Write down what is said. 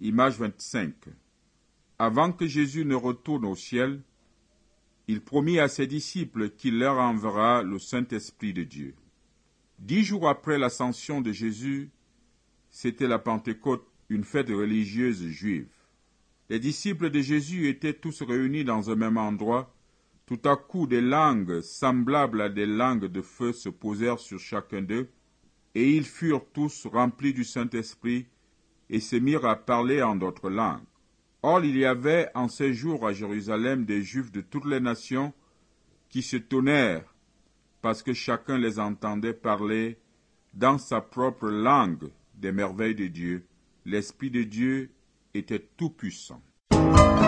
Image 25. Avant que Jésus ne retourne au ciel, il promit à ses disciples qu'il leur enverra le Saint-Esprit de Dieu. 10 jours après l'ascension de Jésus, c'était la Pentecôte, une fête religieuse juive. Les disciples de Jésus étaient tous réunis dans un même endroit. Tout à coup, des langues semblables à des langues de feu se posèrent sur chacun d'eux, et ils furent tous remplis du Saint-Esprit et se mirent à parler en d'autres langues. Or, il y avait en ces jours à Jérusalem des Juifs de toutes les nations qui se tonnèrent parce que chacun les entendait parler dans sa propre langue des merveilles de Dieu. L'Esprit de Dieu était tout puissant.